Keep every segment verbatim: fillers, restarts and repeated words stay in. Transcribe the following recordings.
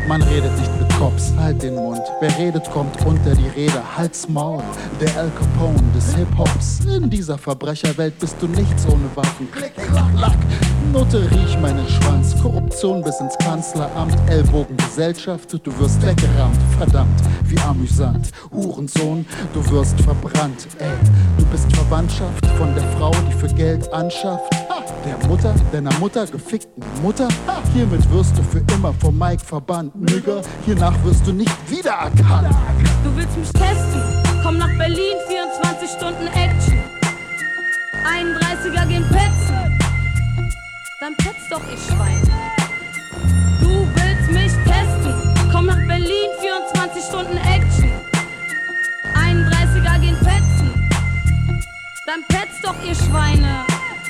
Man redet nicht mit Cops, halt den Mund. Wer redet, kommt unter die Rede. Halt's Maul, der Al Capone des Hip-Hops. In dieser Verbrecherwelt bist du nichts ohne Waffen. Klick, klack, klack. Note, riech meinen Schwanz. Korruption bis ins Kanzleramt. Ellbogengesellschaft, du wirst weggerammt. Verdammt, wie amüsant. Hurensohn, du wirst verbrannt. Ey, du bist Verwandtschaft von der Frau, die für Geld anschafft. Der Mutter, deiner Mutter, gefickten Mutter. Hiermit wirst du für immer vom Mike verbannt. Nigger, hiernach wirst du nicht wiedererkannt. Du willst mich testen? Komm nach Berlin, vierundzwanzig Stunden Action. einunddreißiger gehen petzen. Dann petz doch, ihr Schwein. Du willst mich testen? Komm nach Berlin, vierundzwanzig Stunden Action. einunddreißiger gehen petzen. Dann petz doch, ihr Schweine.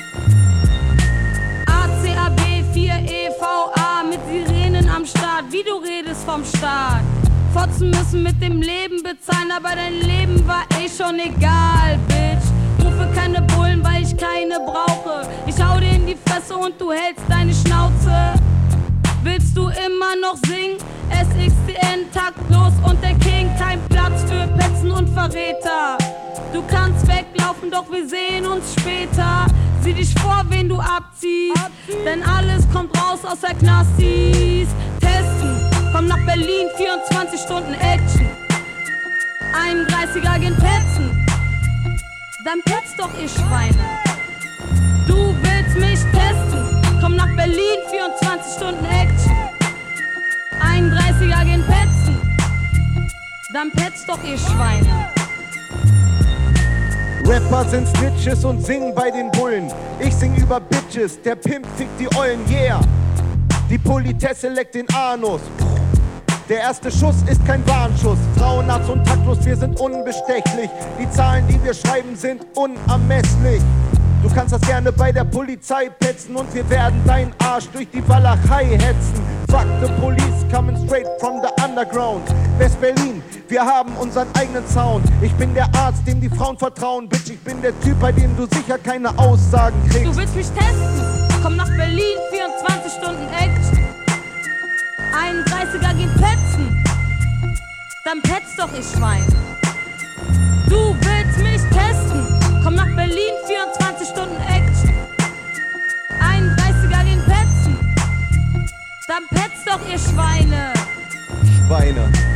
A C A B vier E V A mit Sirenen am Start. Wie du redest vom Staat. Fotzen müssen mit dem Leben bezahlen, aber dein Leben war eh schon egal, Bitch. Rufe keine Bullen, weil ich keine brauche. Ich hau dir in die Fresse und du hältst deine Schnauze. Willst du immer noch singen? S X T N, taktlos und der King. Kein Platz für Petzen und Verräter. Du kannst weglaufen, doch wir sehen uns später. Sieh dich vor, wen du abziehst, abziehst. Denn alles kommt raus aus der Knastis. Testen, komm nach Berlin, vierundzwanzig Stunden Action. einunddreißiger gehen petzen. Dann petz doch, ihr Schweine. Du willst mich testen? Komm nach Berlin, vierundzwanzig Stunden Action. einunddreißiger gehen petzen. Dann petz doch, ihr Schweine. Rapper sind Snitches und singen bei den Bullen. Ich sing über Bitches, der Pimp fickt die Eulen, yeah. Die Politesse leckt den Anus. Der erste Schuss ist kein Warnschuss. Frauenarzt und taktlos, wir sind unbestechlich. Die Zahlen, die wir schreiben, sind unermesslich. Du kannst das gerne bei der Polizei petzen und wir werden deinen Arsch durch die Walachei hetzen. Fuck the police, coming straight from the underground. West-Berlin, wir haben unseren eigenen Sound. Ich bin der Arzt, dem die Frauen vertrauen. Bitch, ich bin der Typ, bei dem du sicher keine Aussagen kriegst. Du willst mich testen? Komm nach Berlin, vierundzwanzig Stunden Action. einunddreißiger gehen petzen. Dann petz doch, ihr Schwein. Du willst mich testen? Komm nach Berlin, vierundzwanzig Stunden Action. einunddreißiger gehen petzen. Dann petz doch, ihr Schweine. Schweine.